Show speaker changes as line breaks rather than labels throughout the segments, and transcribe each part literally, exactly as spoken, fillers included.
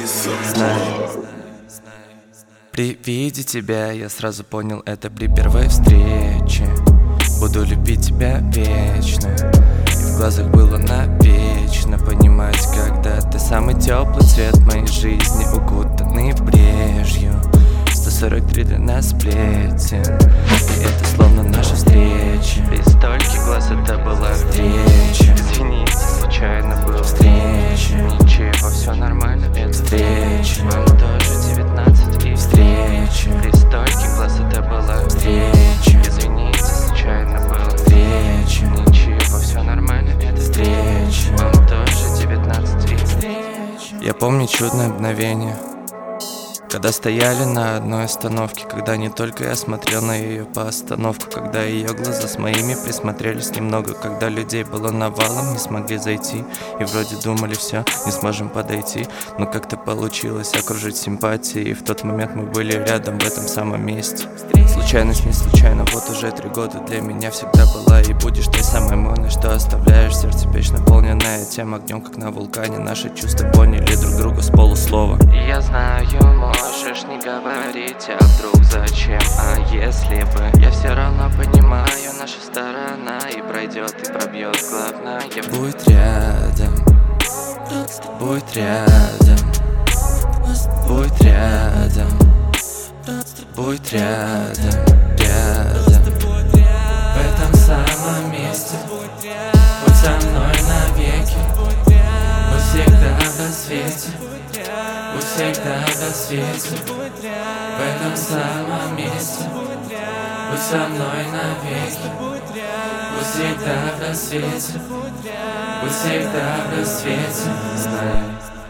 Знаю. При виде тебя я сразу понял, это при первой встрече. Буду любить тебя вечно, и в глазах было навечно понимать, когда ты самый теплый цвет моей жизни, укутанный брежью. Сто сорок три длина сплетен, и это словно наша встреча. При стольких глаз это была встреча. Извините, случайно была встреча. Ничего, все нормально, это встреча. Вам тоже девятнадцать и встреча. При стольких глаз это была встреча. Извините, случайно была встреча. Ничего, все нормально, это встреча. Вам тоже девятнадцать и встреча. Я помню чудное мгновение, когда стояли на одной остановке, когда не только я смотрел на ее по остановку, когда ее глаза с моими присмотрелись немного, когда людей было навалом, не смогли зайти, и вроде думали все, не сможем подойти, но как-то получилось окружить симпатией, и в тот момент мы были рядом в этом самом месте. Случайность не случайно, вот уже три года для меня всегда была и будешь той самой мной, что оставляешь сердце печь, наполненное тем огнем, как на вулкане. Наши чувства поняли друг друга с полуслова. Я знаю, можешь не говорить, а вдруг зачем, а если бы. Я все равно понимаю, наша сторона и пройдет, и пробьет главное. Будь рядом, будь рядом, будь рядом, будь рядом, рядом. В этом самом месте будь со мной навеки. Будь всегда в рассвете, будь всегда в рассвете. В этом самом месте будь со мной навеки. Будь всегда в рассвете, будь всегда в рассвете. Знай.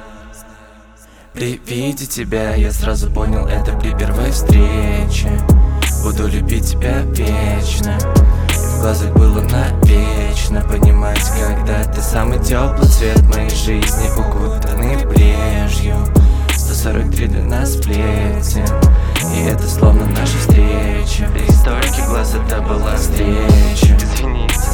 При виде тебя я сразу понял, это при первой встрече. Буду любить тебя вечно, и в глазах было навечно понимать, когда ты самый теплый цвет моей жизни, укутанный брежью. Сто сорок три длина сплетен, и это словно наша встреча. При стольких глаз это была встреча. Извините,